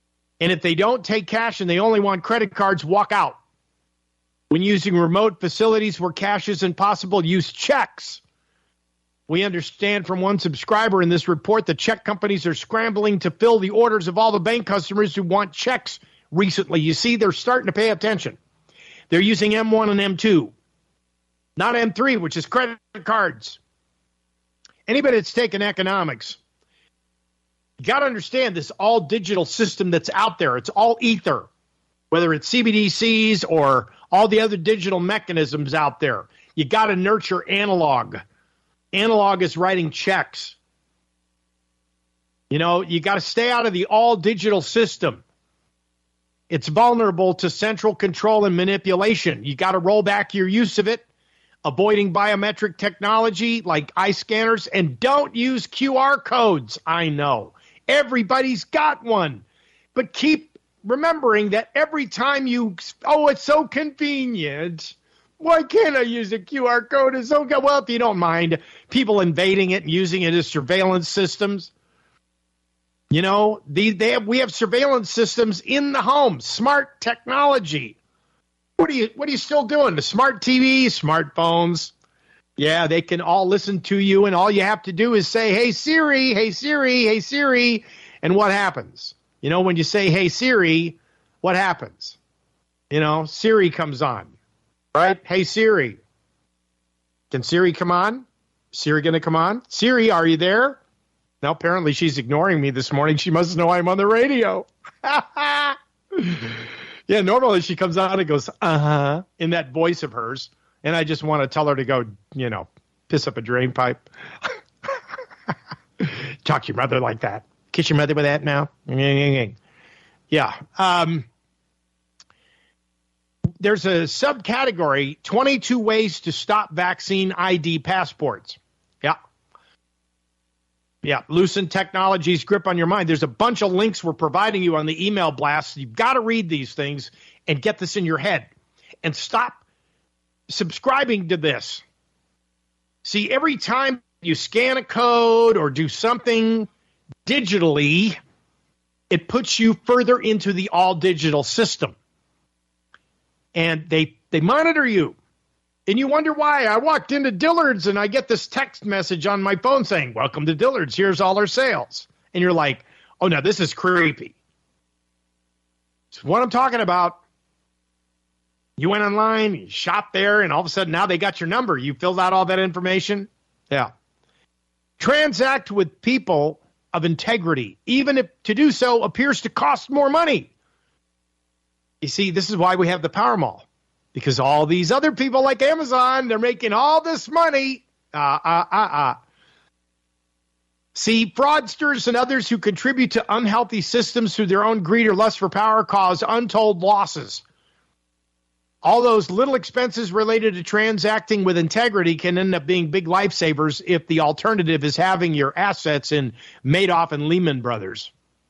And if they don't take cash and they only want credit cards, walk out. When using remote facilities where cash is impossible, use checks. We understand from one subscriber in this report that check companies are scrambling to fill the orders of all the bank customers who want checks recently. You see, they're starting to pay attention. They're using M one and M two, not M three, which is credit cards. Anybody that's taken economics, you got to understand this all digital system that's out there. It's all ether, whether it's C B D Cs or all the other digital mechanisms out there. You got to nurture analog. Analog is writing checks. You know, you got to stay out of the all digital system. It's vulnerable to central control and manipulation. You got to roll back your use of it, avoiding biometric technology like eye scanners, and don't use Q R codes. I know everybody's got one, but keep remembering that every time you, oh, it's so convenient. Why can't I use a Q R code? It's so good. Well, if you don't mind people invading it and using it as surveillance systems, you know, the, they have, we have surveillance systems in the home, smart technology. What are you, what are you still doing? The smart T V, smartphones. Yeah, they can all listen to you, and all you have to do is say, hey, Siri, hey, Siri, hey, Siri. And what happens? You know, when you say, hey, Siri, what happens? You know, Siri comes on. Right? Hey, Siri. Can Siri come on? Siri going to come on? Siri, are you there? Now, apparently she's ignoring me this morning. She must know I'm on the radio. Yeah, normally she comes on and goes, uh-huh, in that voice of hers. And I just want to tell her to go, you know, piss up a drain pipe. Talk to your mother like that. Kiss your mother with that now. Yeah. Um, There's a subcategory, twenty-two ways to stop vaccine I D passports. Yeah. Yeah. Loosen Technology's grip on your mind. There's a bunch of links we're providing you on the email blast. You've got to read these things and get this in your head. And stop subscribing to this. See, every time you scan a code or do something digitally, it puts you further into the all-digital system. And they they monitor you. And you wonder why. I walked into Dillard's and I get this text message on my phone saying, welcome to Dillard's. Here's all our sales. And you're like, oh, no, this is creepy. It's what I'm talking about. You went online, you shopped there, and all of a sudden now they got your number. You filled out all that information. Yeah. Transact with people of integrity, even if to do so appears to cost more money. You see, this is why we have the Power Mall, because all these other people like Amazon, they're making all this money. Uh, uh, uh, uh. See, fraudsters and others who contribute to unhealthy systems through their own greed or lust for power cause untold losses. All those little expenses related to transacting with integrity can end up being big lifesavers if the alternative is having your assets in Madoff and Lehman Brothers.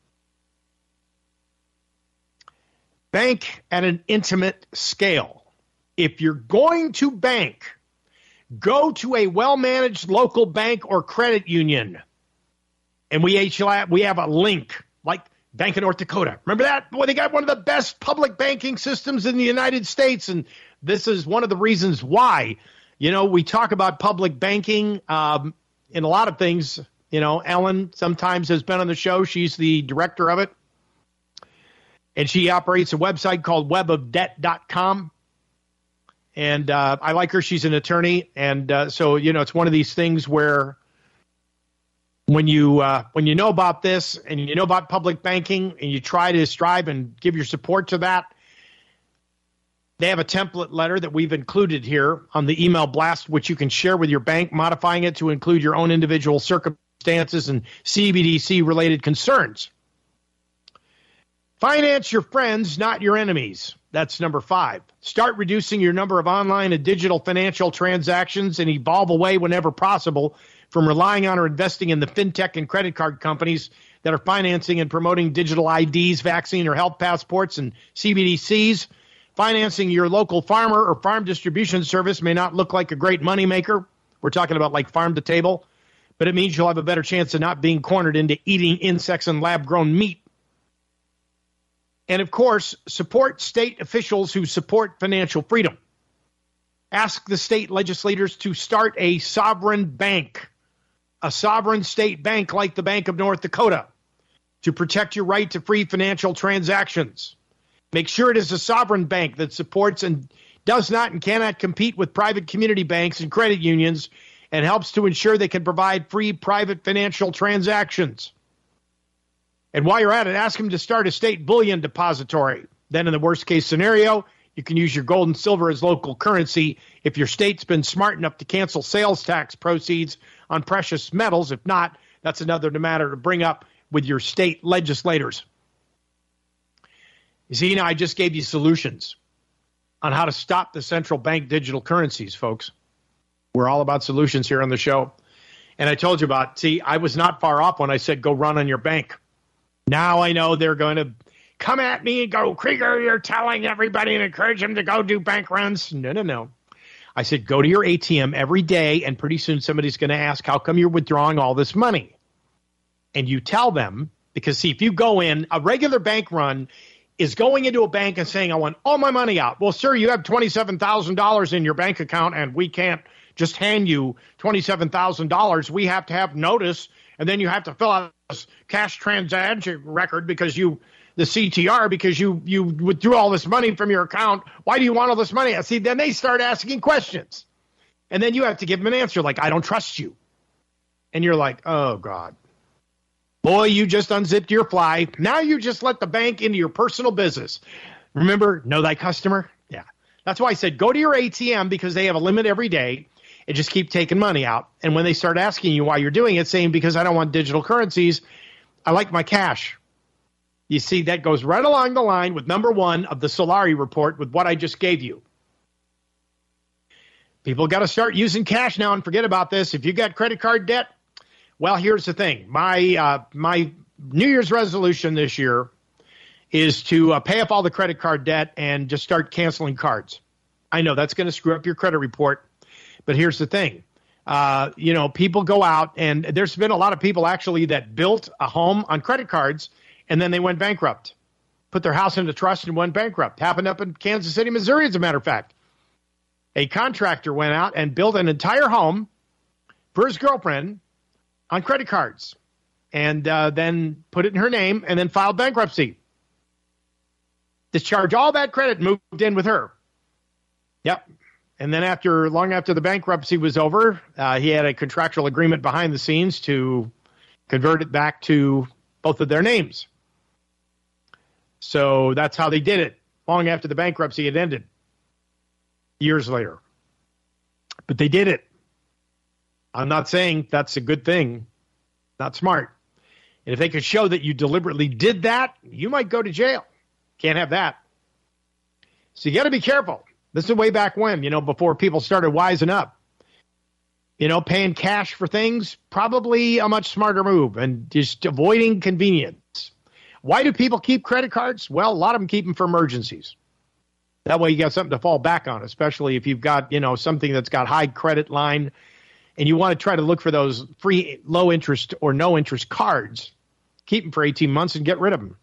Bank at an intimate scale. If you're going to bank, go to a well-managed local bank or credit union. And we we have a link, like Bank of North Dakota. Remember that? Boy, they got one of the best public banking systems in the United States, and this is one of the reasons why. You know, we talk about public banking um, in a lot of things. You know, Ellen sometimes has been on the show. She's the director of it. And she operates a website called web of debt dot com. And uh, I like her. She's an attorney. And uh, so, you know, it's one of these things where when you uh, when you know about this and you know about public banking and you try to strive and give your support to that, they have a template letter that we've included here on the email blast, which you can share with your bank, modifying it to include your own individual circumstances and C B D C-related concerns. Finance your friends, not your enemies. That's number five. Start reducing your number of online and digital financial transactions and evolve away whenever possible from relying on or investing in the fintech and credit card companies that are financing and promoting digital I Ds, vaccine or health passports, and C B D Cs. Financing your local farmer or farm distribution service may not look like a great moneymaker. We're talking about like farm to table, but it means you'll have a better chance of not being cornered into eating insects and lab-grown meat. And, of course, support state officials who support financial freedom. Ask the state legislators to start a sovereign bank, a sovereign state bank like the Bank of North Dakota, to protect your right to free financial transactions. Make sure it is a sovereign bank that supports and does not and cannot compete with private community banks and credit unions, and helps to ensure they can provide free private financial transactions. And while you're at it, ask them to start a state bullion depository. Then in the worst case scenario, you can use your gold and silver as local currency if your state's been smart enough to cancel sales tax proceeds on precious metals. If not, that's another matter to bring up with your state legislators. You see, now I just gave you solutions on how to stop the central bank digital currencies, folks. We're all about solutions here on the show. And I told you about, see, I was not far off when I said go run on your bank. Now I know they're going to come at me and go, Krieger, you're telling everybody and encourage them to go do bank runs. No, no, no. I said go to your A T M every day, and pretty soon somebody's going to ask, how come you're withdrawing all this money? And you tell them, because, see, if you go in, a regular bank run is going into a bank and saying, I want all my money out. Well, sir, you have twenty-seven thousand dollars in your bank account, and we can't just hand you twenty-seven thousand dollars. We have to have notice, and then you have to fill out this cash transaction record because you, the C T R, because you, you withdrew all this money from your account. Why do you want all this money? See, then they start asking questions. And then you have to give them an answer like, I don't trust you. And you're like, oh, God. Boy, you just unzipped your fly. Now you just let the bank into your personal business. Remember, know thy customer? Yeah. That's why I said go to your A T M, because they have a limit every day, and just keep taking money out. And when they start asking you why you're doing it, saying because I don't want digital currencies, I like my cash. You see, that goes right along the line with number one of the Solari report with what I just gave you. People got to start using cash now and forget about this. If you got credit card debt, well, here's the thing. My uh, my New Year's resolution this year is to uh, pay off all the credit card debt and just start canceling cards. I know that's going to screw up your credit report, but here's the thing. Uh, you know, people go out, and there's been a lot of people actually that built a home on credit cards, and then they went bankrupt, put their house into trust and went bankrupt. Happened up in Kansas City, Missouri, as a matter of fact. A contractor went out and built an entire home for his girlfriend on credit cards, and uh, then put it in her name, and then filed bankruptcy. Discharged all that credit and moved in with her. Yep. And then after, long after the bankruptcy was over, uh, he had a contractual agreement behind the scenes to convert it back to both of their names. So that's how they did it, long after the bankruptcy had ended, years later. But they did it. I'm not saying that's a good thing. Not smart. And if they could show that you deliberately did that, you might go to jail. Can't have that. So you got to be careful. This is way back when, you know, before people started wising up. You know, paying cash for things, probably a much smarter move, and just avoiding convenience. Why do people keep credit cards? Well, a lot of them keep them for emergencies. That way you got something to fall back on, especially if you've got, you know, something that's got high credit line, and you want to try to look for those free low interest or no interest cards. Keep them for eighteen months and get rid of them.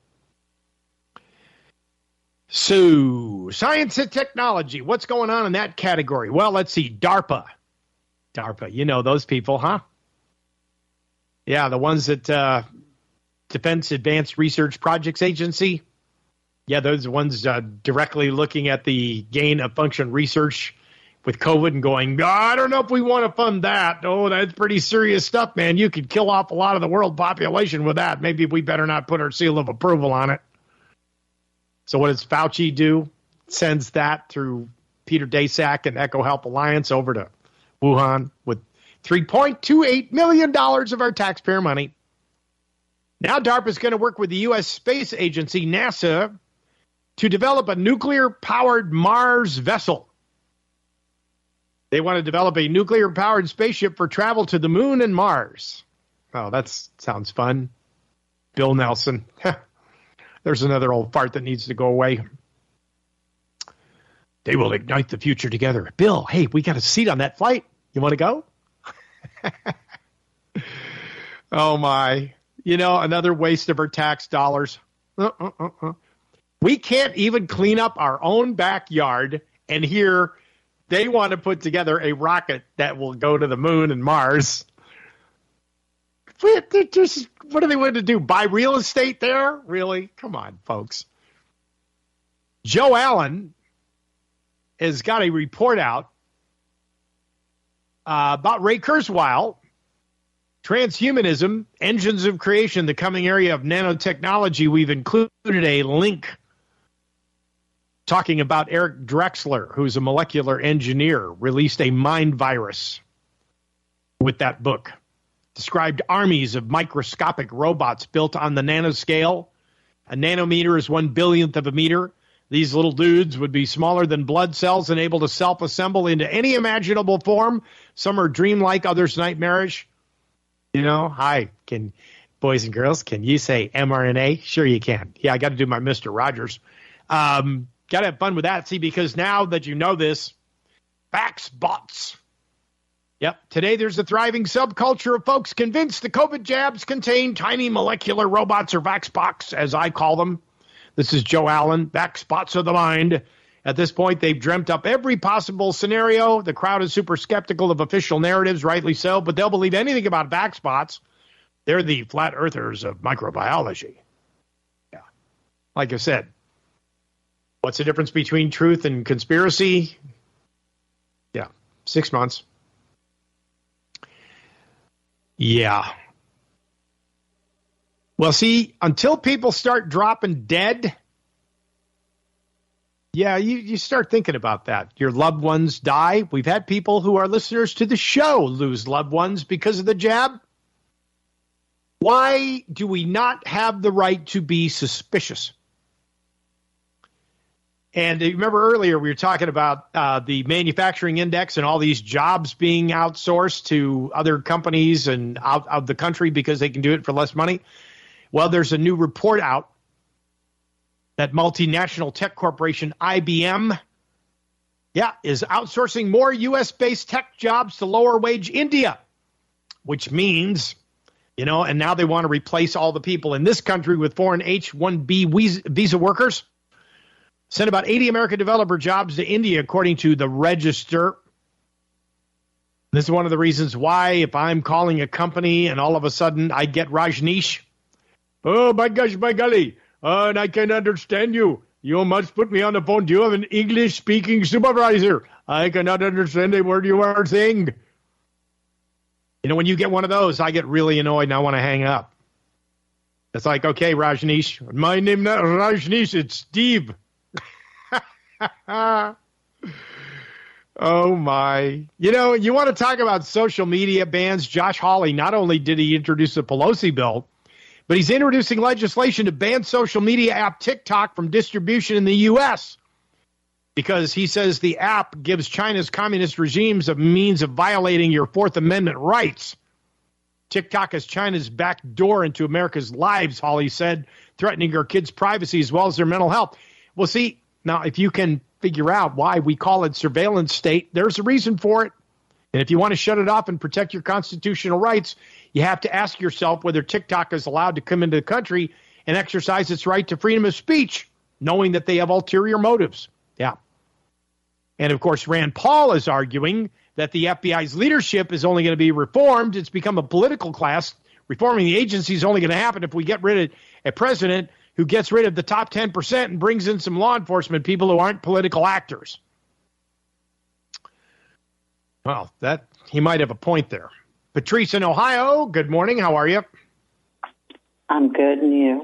So, science and technology, what's going on in that category? Well, let's see, DARPA. DARPA, you know those people, huh? Yeah, the ones that uh, Defense Advanced Research Projects Agency. Yeah, those ones uh, directly looking at the gain of function research with COVID and going, oh, I don't know if we want to fund that. Oh, that's pretty serious stuff, man. You could kill off a lot of the world population with that. Maybe we better not put our seal of approval on it. So what does Fauci do? Sends that through Peter Daszak and Echo Health Alliance over to Wuhan with three point two eight million dollars of our taxpayer money. Now DARPA is going to work with the U S Space Agency, NASA, to develop a nuclear-powered Mars vessel. They want to develop a nuclear-powered spaceship for travel to the moon and Mars. Oh, that sounds fun. Bill Nelson. There's another old fart that needs to go away. They will ignite the future together. Bill, hey, we got a seat on that flight. You want to go? Oh, my. You know, another waste of our tax dollars. Uh, uh, uh, uh. We can't even clean up our own backyard, and here they want to put together a rocket that will go to the moon and Mars. They're just, what do they want to do? Buy real estate there? Really? Come on, folks. Joe Allen has got a report out uh, about Ray Kurzweil, transhumanism, engines of creation, the coming area of nanotechnology. We've included a link talking about Eric Drexler, who's a molecular engineer, released a mind virus with that book. Described armies of microscopic robots built on the nanoscale. A nanometer is one billionth of a meter. These little dudes would be smaller than blood cells and able to self-assemble into any imaginable form. Some are dreamlike, others nightmarish. You know, hi, can boys and girls, can you say mRNA? Sure you can. Yeah, I got to do my Mister Rogers. Um, got to have fun with that. See, because now that you know this, Vaxbots. Yep. Today, there's a thriving subculture of folks convinced the COVID jabs contain tiny molecular robots, or Vaxbots, as I call them. This is Joe Allen, Vaxbots of the mind. At this point, they've dreamt up every possible scenario. The crowd is super skeptical of official narratives, rightly so, but they'll believe anything about Vaxbots. They're the flat earthers of microbiology. Yeah. Like I said, what's the difference between truth and conspiracy? Yeah, six months. Yeah. Well, see, until people start dropping dead, yeah, you, you start thinking about that. Your loved ones die. We've had people who are listeners to the show lose loved ones because of the jab. Why do we not have the right to be suspicious? And remember earlier we were talking about uh, the manufacturing index and all these jobs being outsourced to other companies and out of the country because they can do it for less money. Well, there's a new report out that multinational tech corporation I B M, yeah, is outsourcing more U S-based tech jobs to lower-wage India, which means, you know, and now they want to replace all the people in this country with foreign H one B visa workers. Sent about eighty American developer jobs to India, according to the Register. This is one of the reasons why if I'm calling a company and all of a sudden I get Rajneesh, oh, my gosh, my golly, uh, and I can understand you. You must put me on the phone. Do you have an English-speaking supervisor? I cannot understand a word you are saying. You know, when you get one of those, I get really annoyed and I want to hang up. It's like, okay, Rajneesh, my name not Rajneesh, it's Steve. Oh, my. You know, you want to talk about social media bans? Josh Hawley, not only did he introduce the Pelosi bill, but he's introducing legislation to ban social media app TikTok from distribution in the U S because he says the app gives China's communist regimes a means of violating your Fourth Amendment rights. TikTok is China's back door into America's lives, Hawley said, threatening our kids' privacy as well as their mental health. Well, see, now, if you can figure out why we call it surveillance state, there's a reason for it. And if you want to shut it off and protect your constitutional rights, you have to ask yourself whether TikTok is allowed to come into the country and exercise its right to freedom of speech, knowing that they have ulterior motives. Yeah. And, of course, Rand Paul is arguing that the F B I's leadership is only going to be reformed. It's become a political class. Reforming the agency is only going to happen if we get rid of a president who gets rid of the top ten percent and brings in some law enforcement people who aren't political actors. Well, that he might have a point there. Patrice in Ohio, good morning. How are you? I'm good, and you?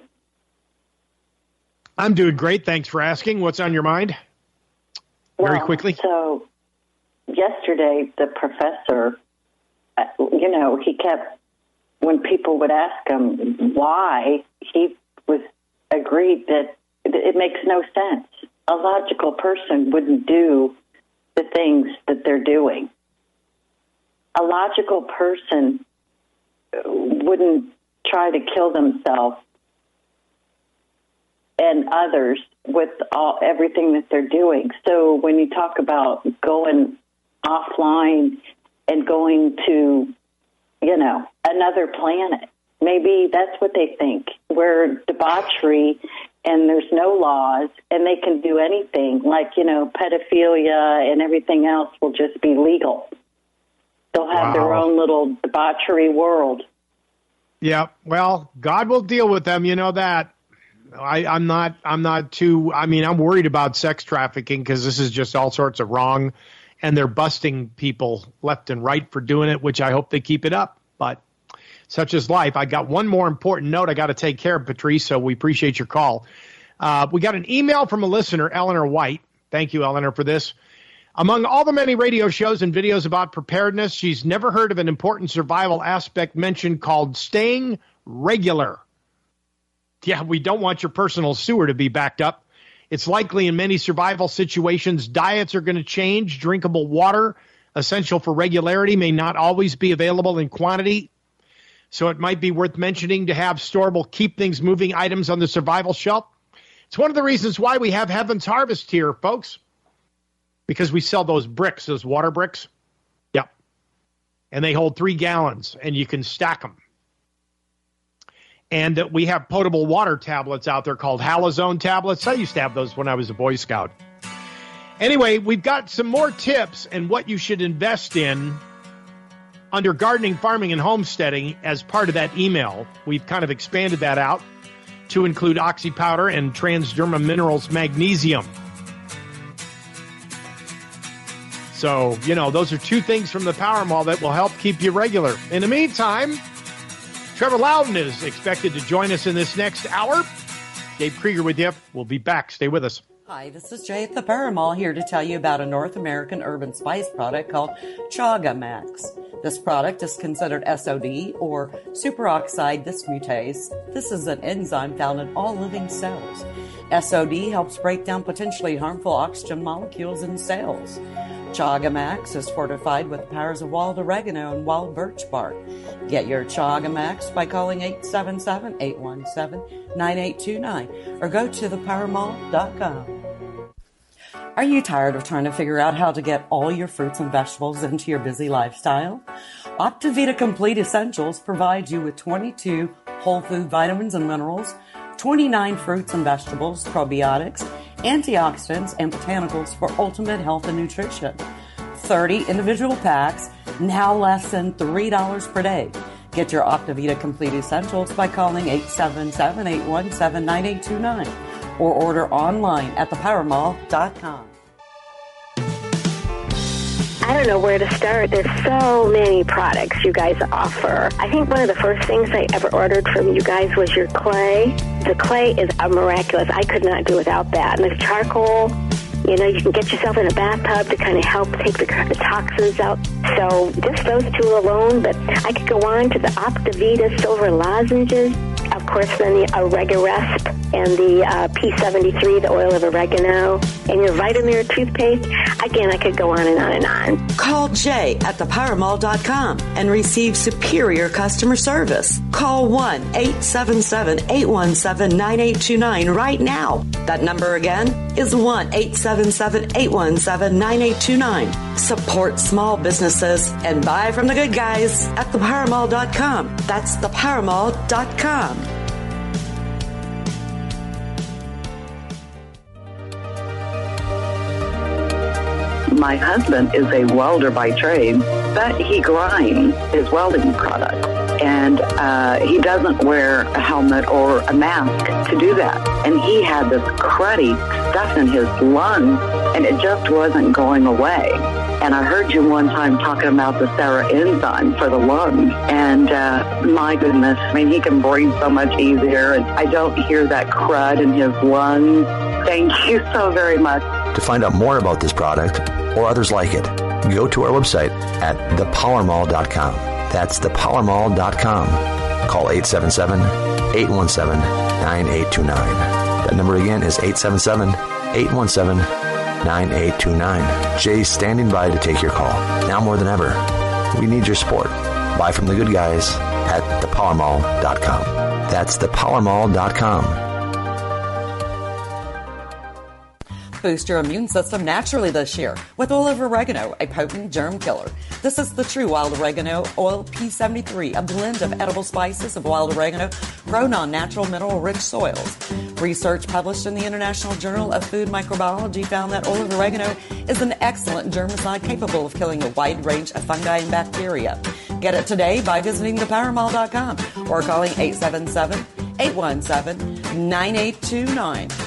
I'm doing great. Thanks for asking. What's on your mind? Very well, quickly. So yesterday, the professor, uh, you know, he kept, when people would ask him why, he was agreed that it makes no sense. A logical person wouldn't do the things that they're doing. A logical person wouldn't try to kill themselves and others with all, everything that they're doing. So when you talk about going offline and going to, you know, another planet, maybe that's what they think, where debauchery and there's no laws, and they can do anything, like, you know, pedophilia and everything else will just be legal. They'll have wow. their own little debauchery world. Yeah, well, God will deal with them, you know that. I, I'm not, I'm not too, I mean, I'm worried about sex trafficking because this is just all sorts of wrong, and they're busting people left and right for doing it, which I hope they keep it up, but such is life. I got one more important note I got to take care of, Patrice, so we appreciate your call. Uh, we got an email from a listener, Eleanor White. Thank you, Eleanor, for this. Among all the many radio shows and videos about preparedness, she's never heard of an important survival aspect mentioned called staying regular. Yeah, we don't want your personal sewer to be backed up. It's likely in many survival situations, diets are going to change. Drinkable water, essential for regularity, may not always be available in quantity. So it might be worth mentioning to have storable, keep things moving items on the survival shelf. It's one of the reasons why we have Heaven's Harvest here, folks, because we sell those bricks, those water bricks. Yep. And they hold three gallons, and you can stack them. And uh, we have potable water tablets out there called Halazone tablets. I used to have those when I was a Boy Scout. Anyway, we've got some more tips and what you should invest in under gardening, farming, and homesteading as part of that email. We've kind of expanded that out to include oxy powder and transdermal minerals magnesium. So, you know, those are two things from the Power Mall that will help keep you regular. In the meantime, Trevor Loudon is expected to join us in this next hour. Dave Krieger with you. We'll be back. Stay with us. Hi, this is Jay at the Power Mall here to tell you about a North American urban spice product called Chaga Max. This product is considered S O D, or superoxide dismutase. This is an enzyme found in all living cells. S O D helps break down potentially harmful oxygen molecules in cells. Chaga Max is fortified with the powers of wild oregano and wild birch bark. Get your Chaga Max by calling eight seven seven, eight one seven, nine eight two nine or go to the power mall dot com. Are you tired of trying to figure out how to get all your fruits and vegetables into your busy lifestyle? Optivita Complete Essentials provides you with twenty-two whole food vitamins and minerals, twenty-nine fruits and vegetables, probiotics, antioxidants, and botanicals for ultimate health and nutrition. thirty individual packs, now less than three dollars per day. Get your Optivita Complete Essentials by calling eight seven seven, eight one seven, nine eight two nine or order online at the power mall dot com. I don't know where to start. There's so many products you guys offer. I think one of the first things I ever ordered from you guys was your clay. The clay is a miraculous. I could not do without that. And the charcoal, you know, you can get yourself in a bathtub to kind of help take the, the toxins out. So just those two alone, but I could go on to the Optivita Silver Lozenges. Of course, then the Oregaresp and the uh, P seventy-three, the oil of oregano, and your Vitamir toothpaste. Again, I could go on and on and on. Call Jay at the power mall dot com and receive superior customer service. Call one eight seven seven, eight one seven, nine eight two nine right now. That number again is one eight seven seven, eight one seven, nine eight two nine. Support small businesses and buy from the good guys at the power mall dot com. That's the power mall dot com. My husband is a welder by trade, but he grinds his welding product. And uh, he doesn't wear a helmet or a mask to do that. And he had this cruddy stuff in his lungs, and it just wasn't going away. And I heard you one time talking about the Sarah enzyme for the lungs. And uh, my goodness, I mean, he can breathe so much easier. And I don't hear that crud in his lungs. Thank you so very much. To find out more about this product or others like it, go to our website at the power mall dot com. That's the power mall dot com. Call eight seven seven, eight one seven, nine eight two nine. That number again is eight seven seven, eight one seven, nine eight two nine. Jay's standing by to take your call. Now more than ever, we need your support. Buy from the good guys at the power mall dot com. That's the power mall dot com. Boost your immune system naturally this year with oil of oregano, a potent germ killer. This is the true wild oregano oil P seventy-three, a blend of edible spices of wild oregano grown on natural mineral-rich soils. Research published in the International Journal of Food Microbiology found that oil of oregano is an excellent germicide capable of killing a wide range of fungi and bacteria. Get it today by visiting the power mall dot com or calling eight seven seven, eight one seven, nine eight two nine.